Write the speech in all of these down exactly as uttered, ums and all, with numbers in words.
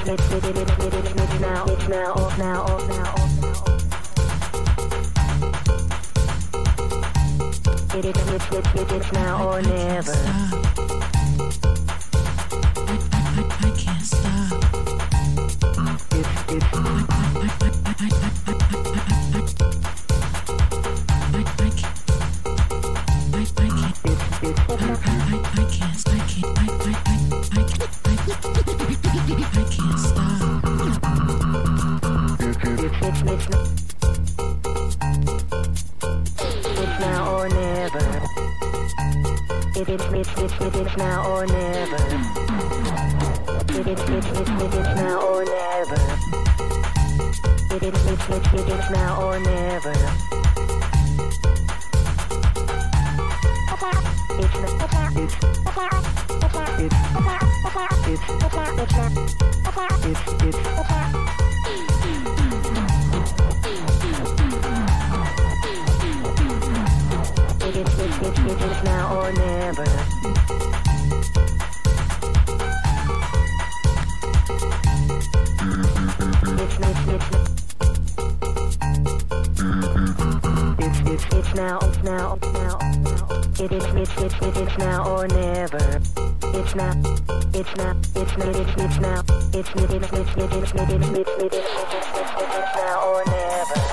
now, it's now, now, now, now. It is, it, it, it, it's now or never. I, I, I, I can't stop. It's, it's, I, I, I, I, I, I, I, I can't. I, I can't. it's, it's, I, I, I can't. I can't. I, I, I, I can't. I, I can't stop. it's, it's, it's, it's now or never. It is, it's, it's, it is now or never. It is, it's, it's, it is now or never. It is, it's, it's, it is now or never. It's, it's, it's, it's, it's, it's, It is, it, it, it is now or never. It's, it's, it's, it's, it's, it's now, it's now, now, now. It is, it's, it's, it is now or never. It's now, it's now, it's now, it's, it's now, it's, it is, it's, it is, it is, it is, it is, it's now or never.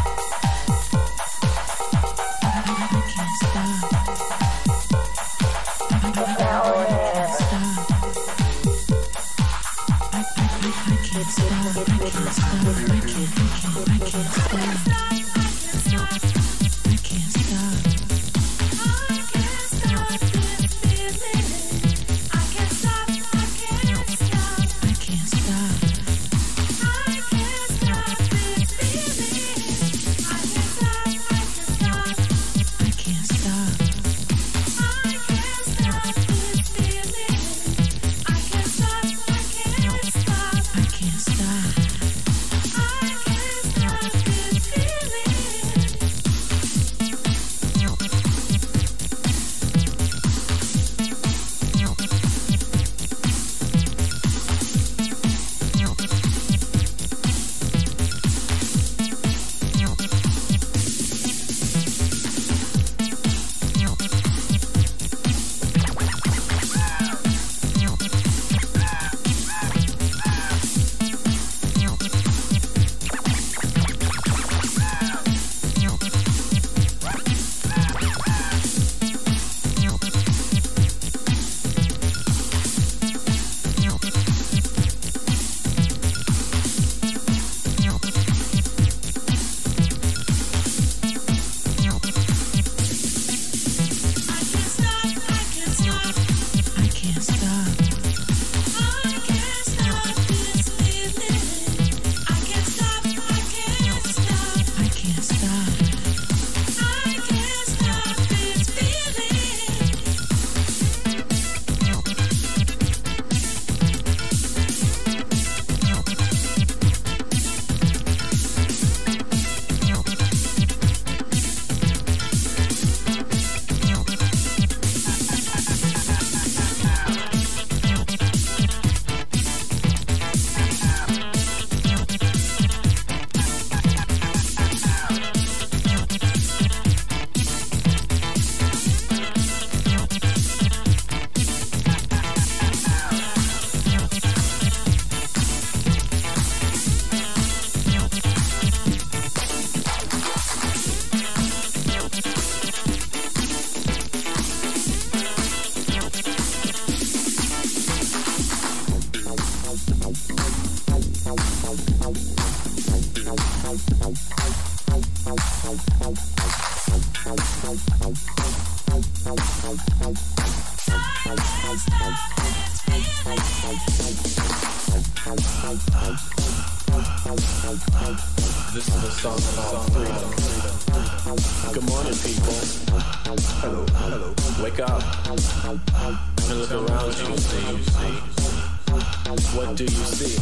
This is a song about freedom. Good morning, people. Hello, hello. Wake up and look around you. What do you see?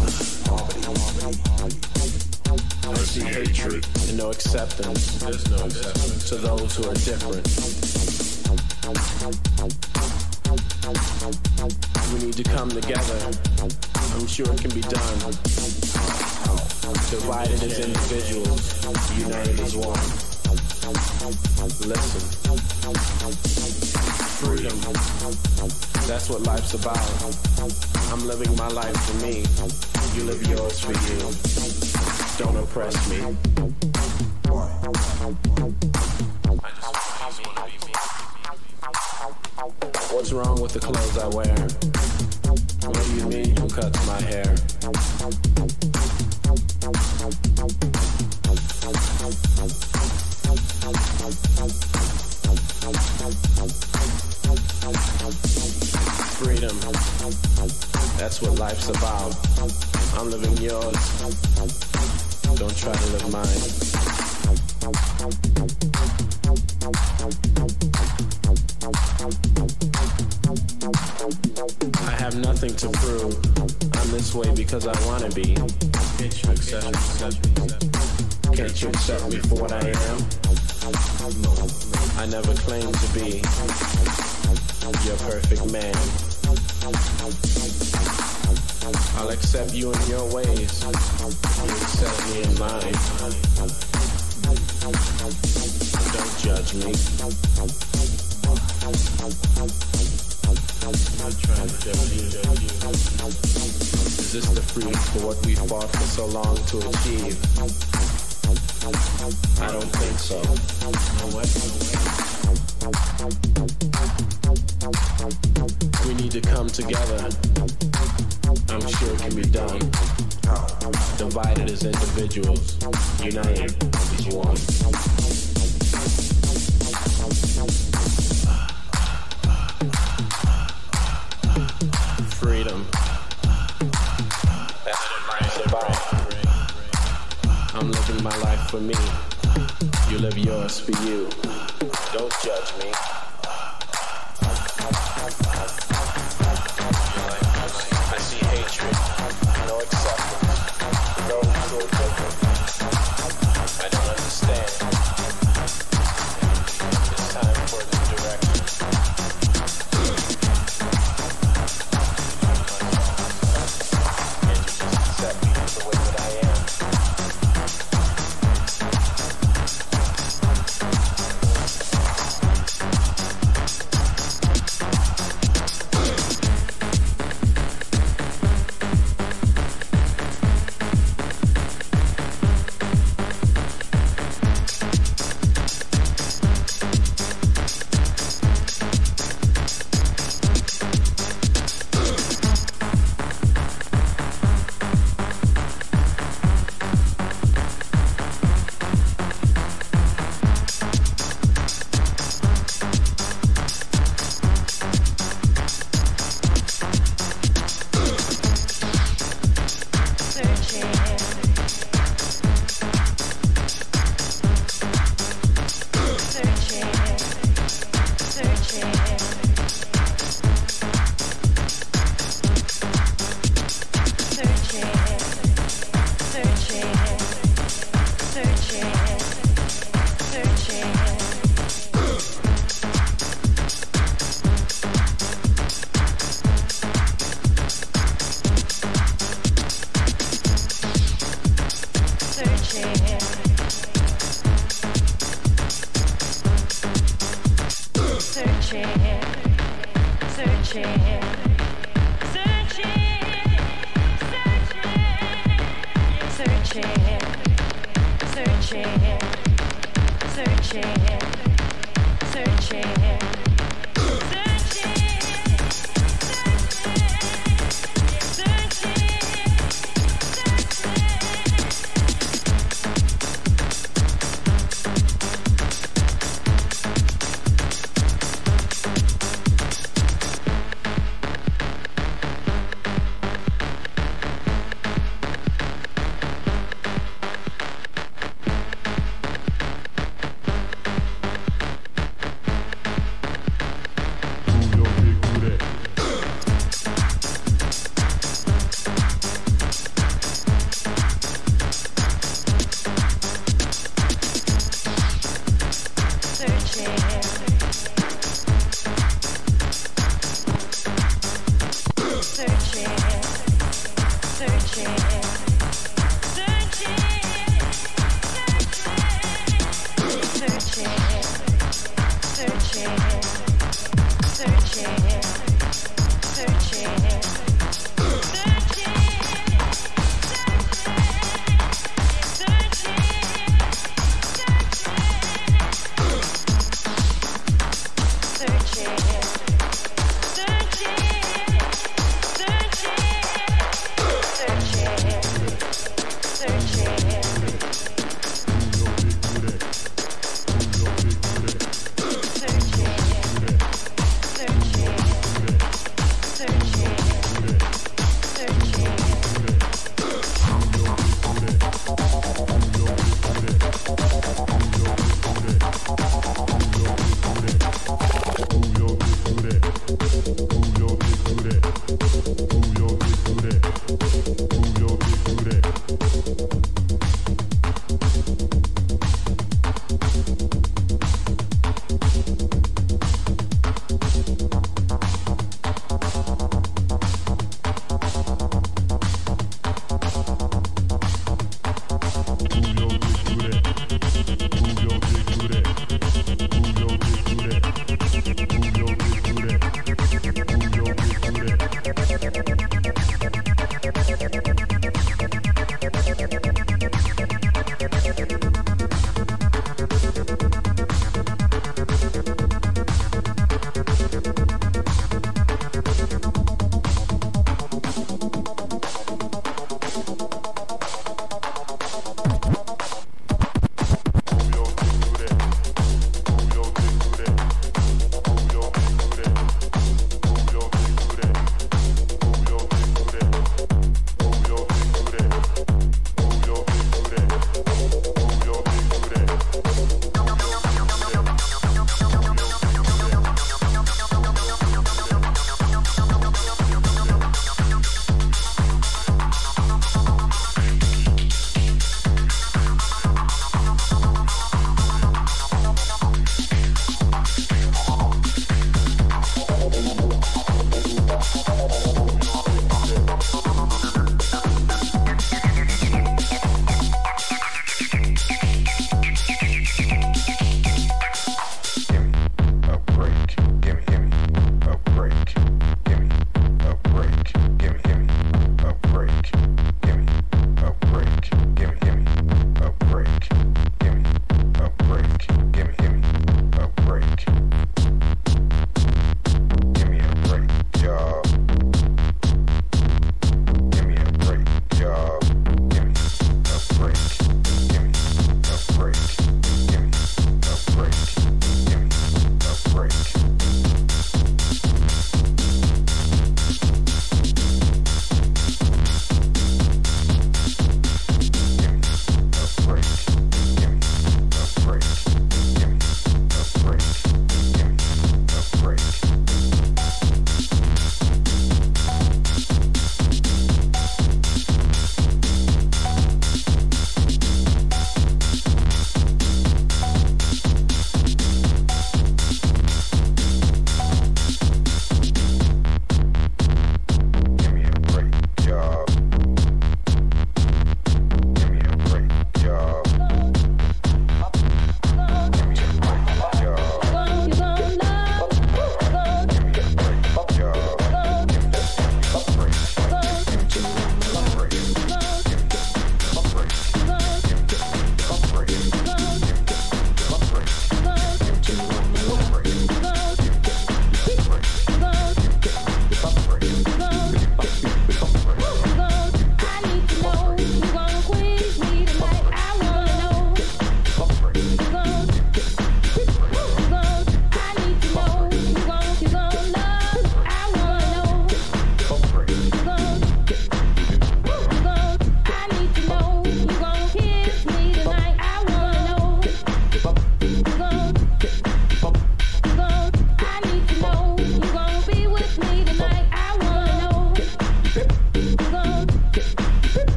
I see hatred and no acceptance. There's no acceptance to those who are different. We need to come together I'm sure it can be done. Divided as individuals, united as one. Listen. Freedom. That's what life's about. I'm living my life for me. You live yours for you. Don't oppress me. What's wrong with the clothes I wear? What do you mean who cuts my hair? Freedom. That's what life's about. I'm living yours. Don't try to live mine. I have nothing to prove. I'm this way because I want to be. Can't you accept me? Can't you accept me for what I am? I never claimed to be your perfect man. I'll accept you in your ways. You accept me in mine. Don't judge me. I'm trying to judge you. Is this the freedom for what we fought for so long to achieve? I don't think so. We need to come together. I'm sure it can be done. Divided as individuals, united as one. Freedom. That's what life's about. I'm living my life for me. You live yours for you. Don't judge me. I see hatred, no acceptance, no true difference. I don't understand. It's time for this direction. Can't you just accept me the way that I am?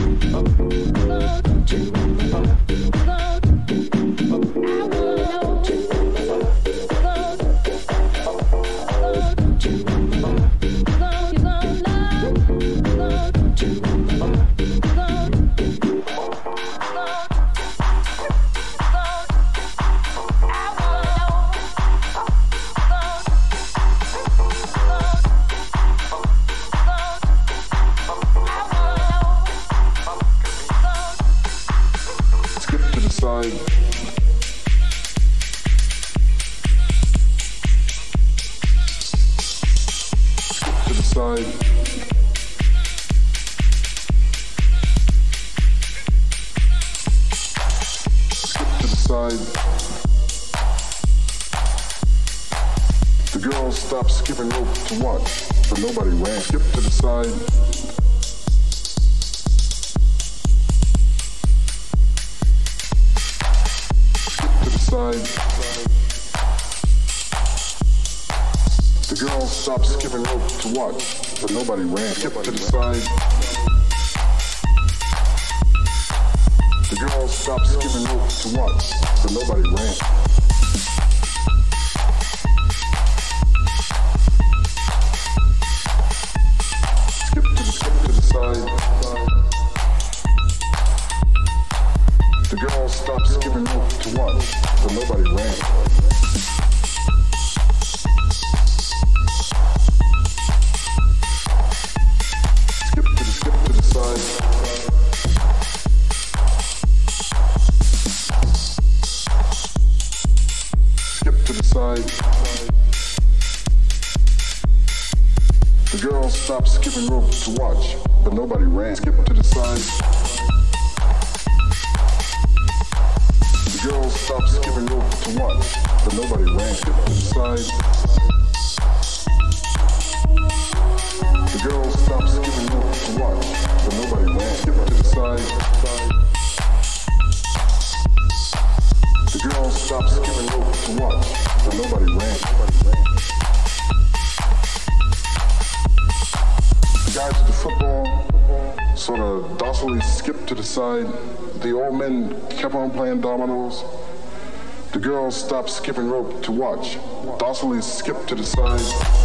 Stopped skipping rope to watch, docilely skipped to the side.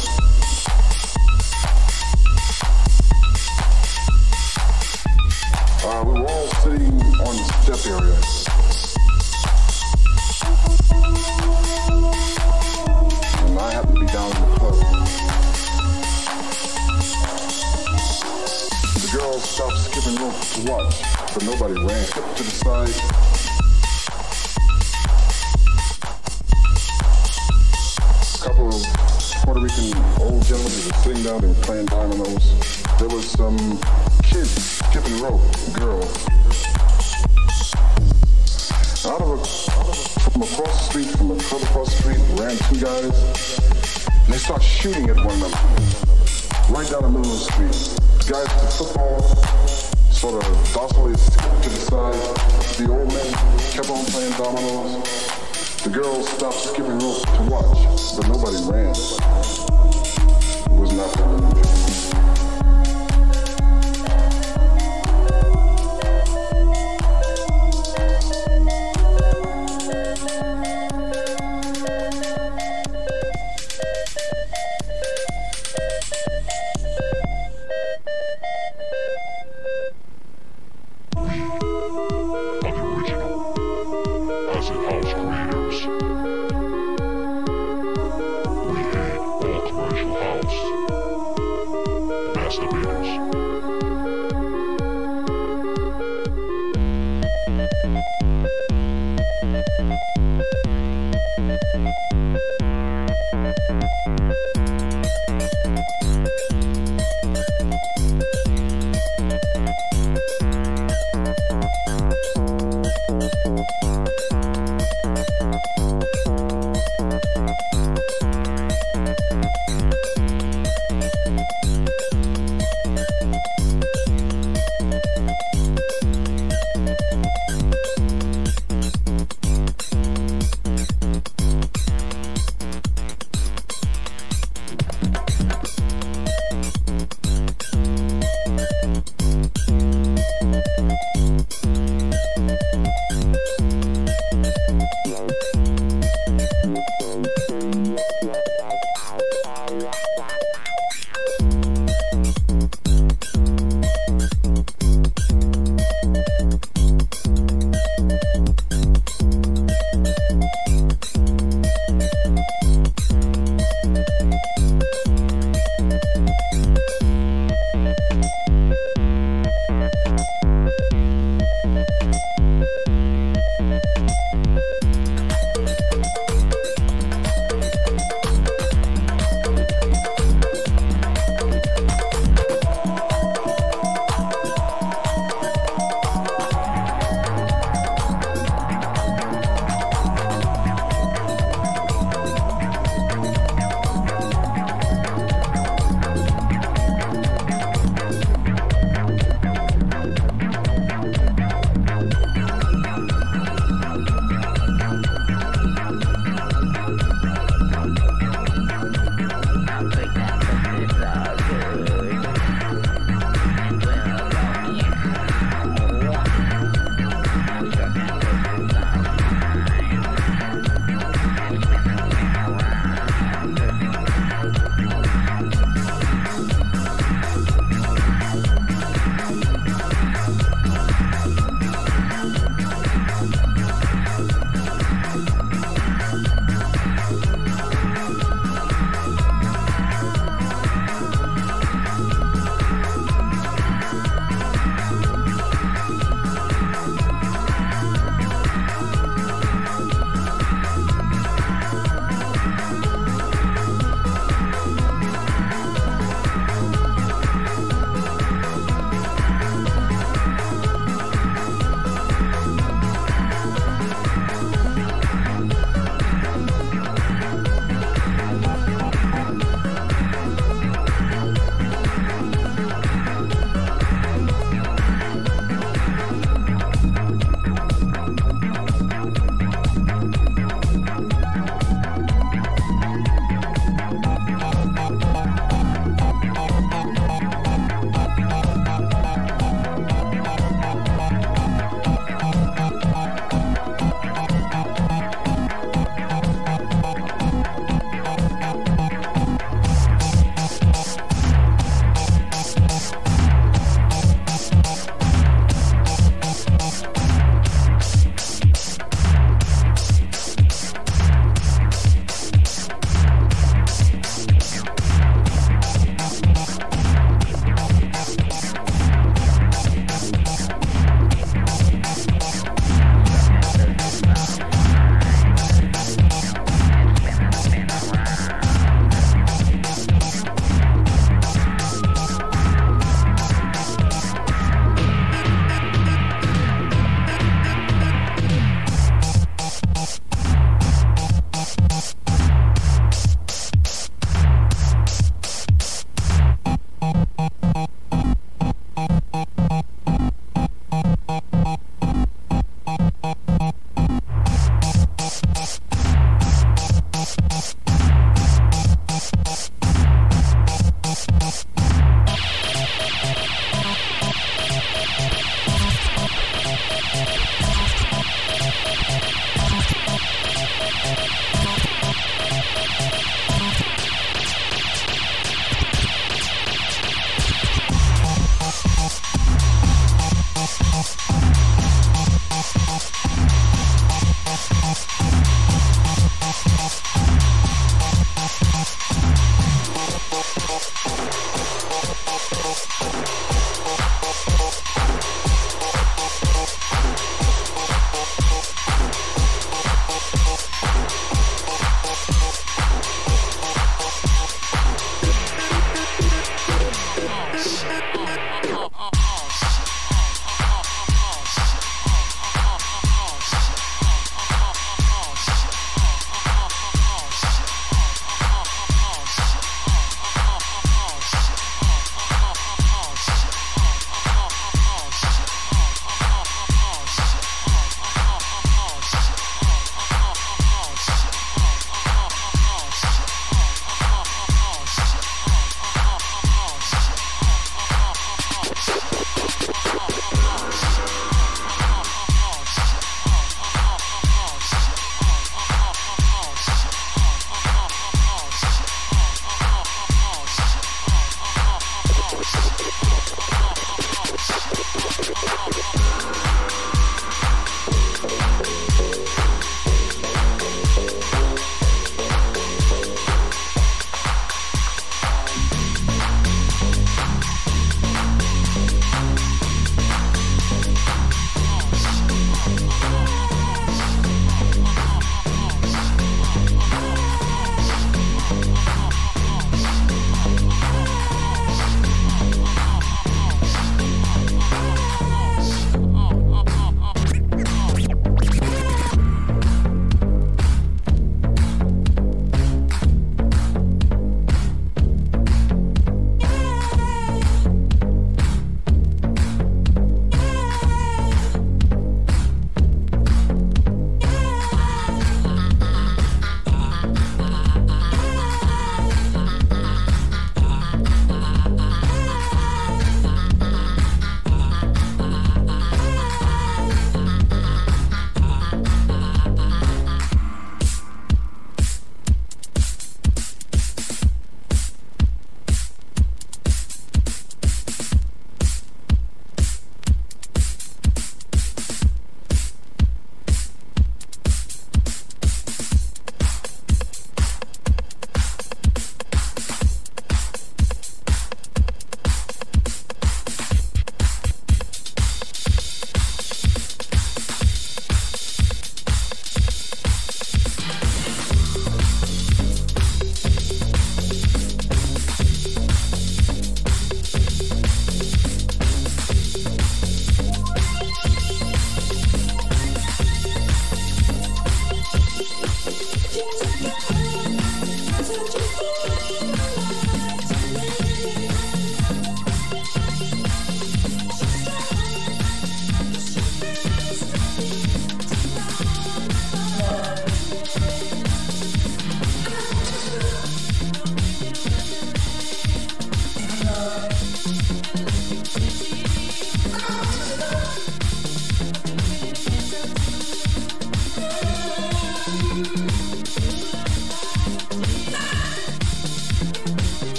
Uh, we were all sitting on the step area. And I happened to be down in the club. The girls stopped skipping rope to watch, but nobody ran. Skipped to the side. Puerto Rican old gentlemen who were sitting down and playing dominoes. There was some kids skipping rope, girls. Out of a, from across the street, from a club across the street, ran two guys, and they start shooting at one another, right down the middle of the street. The guys with the football sort of docilely skipped to the side. The old men kept on playing dominoes. The girls stopped skipping rope to watch, but nobody ran. It was not the House.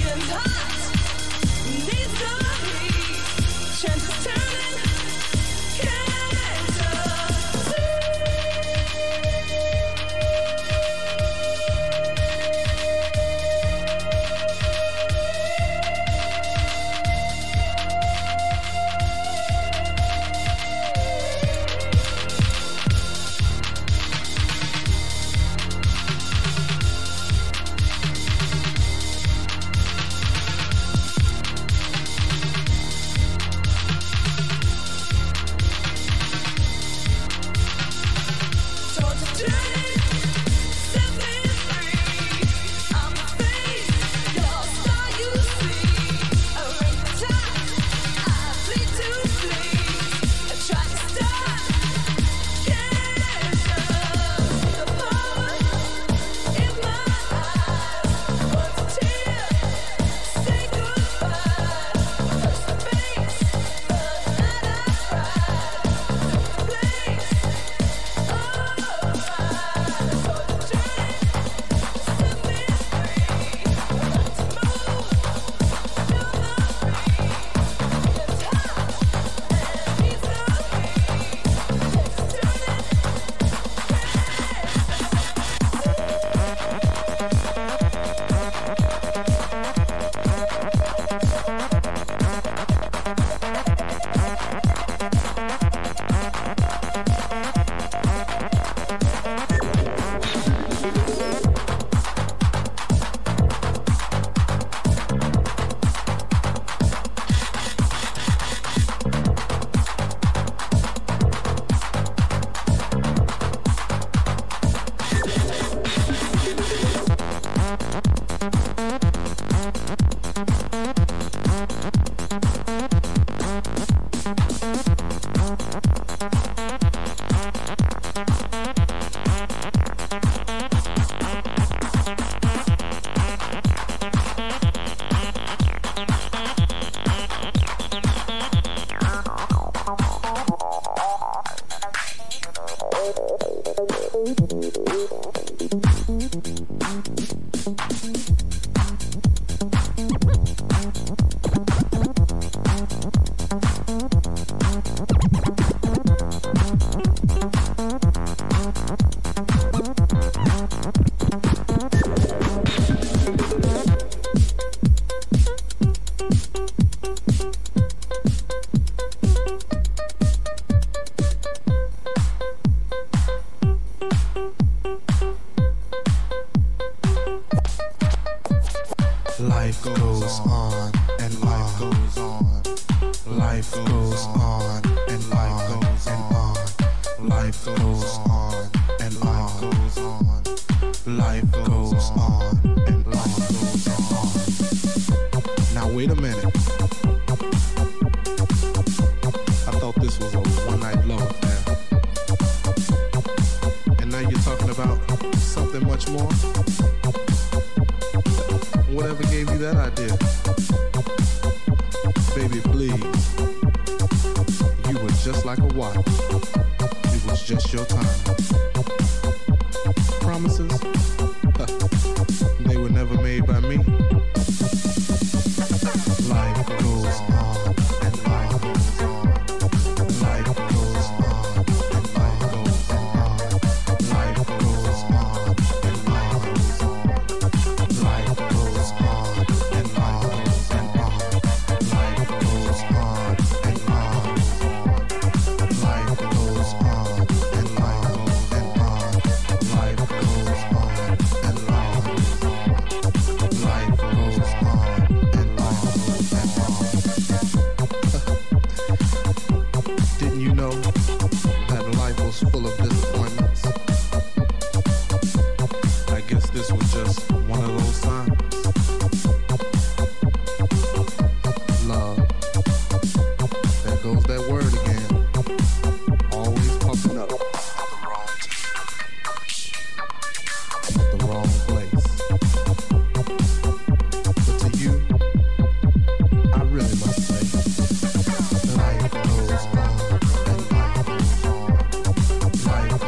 Life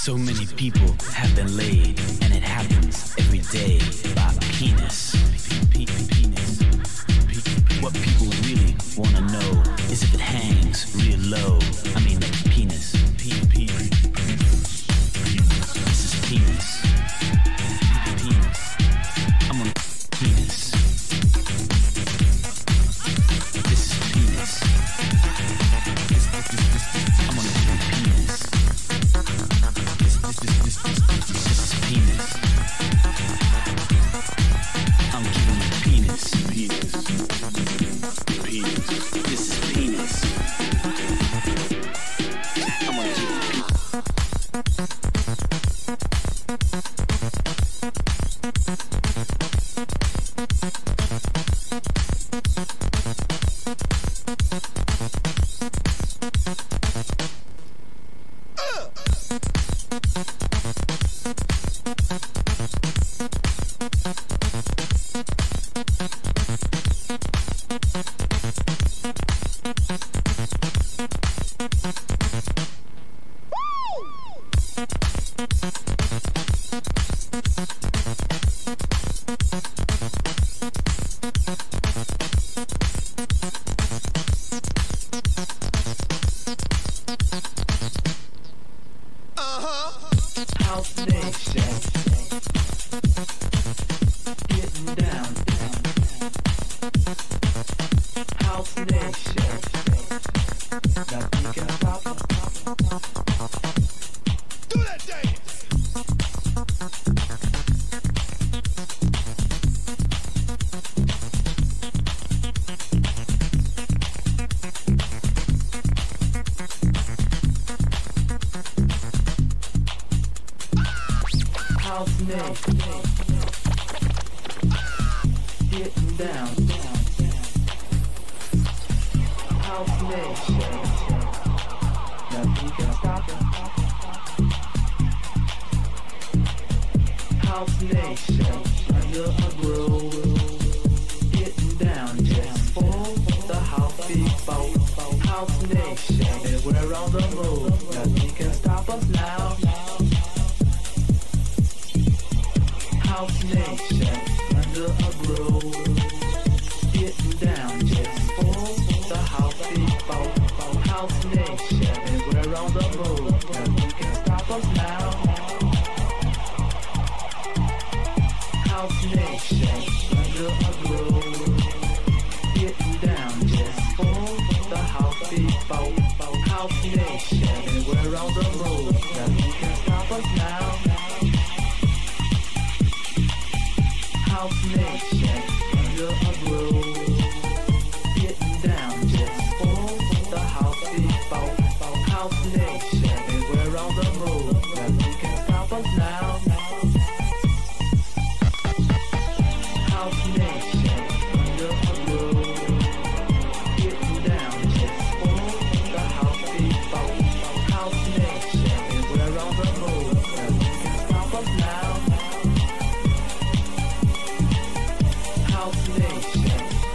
So many people have been laid, and it happens every day by penis. Penis. What people really wanna know is if it hangs real low. I mean the penis. This is penis. Penis. I'm on penis. This is penis. This, this, this, this, I'm on penis. This, this, this, this, this, this is penis. I'm giving you penis. Penis. Penis. This is penis. I'm gonna give you penis. House Nation.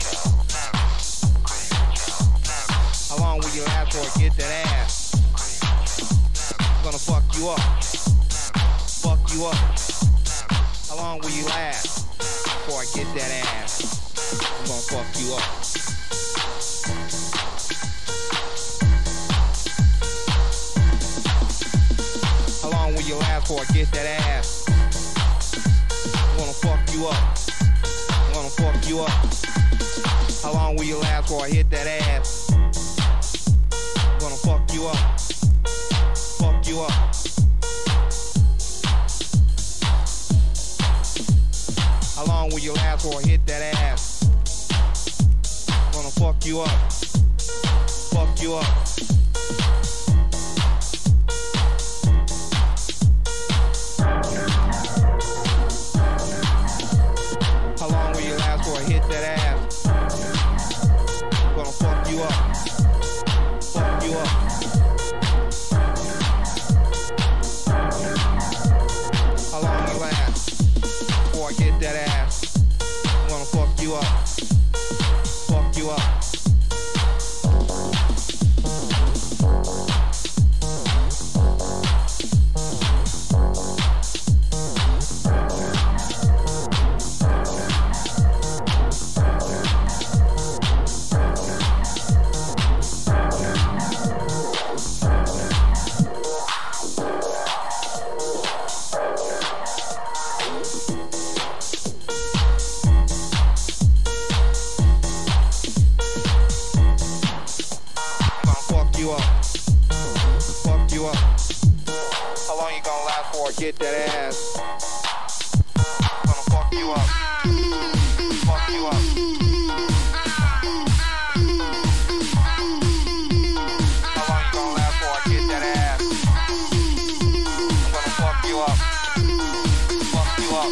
How long will you last for? Get that ass. I'm gonna fuck you up. Fuck you up. How long will you last before I get that ass? I'm gonna fuck you up. How long will you last before I get that ass? I'm gonna fuck you up. I'm gonna fuck you up. How long will you last before I hit that ass? I'm gonna fuck you up. Fuck you up. How long will you last before I hit that ass? I'm gonna fuck you up. Fuck you up. How long will you last before I hit that ass? I'm gonna fuck you up. Fuck you up. How long you last before I get that ass? I'm gonna fuck you up. Fuck you up. Get that ass. I'm gonna fuck you up. Fuck you up. How long you gonna last for I get that ass? I'm gonna fuck you up. Fuck you up.